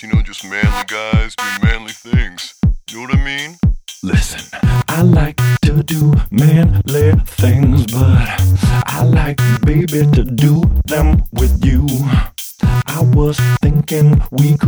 just manly guys doing manly things. You know what I mean? Listen, I like to do manly things, but I like, baby, to do them with you. I was thinking we could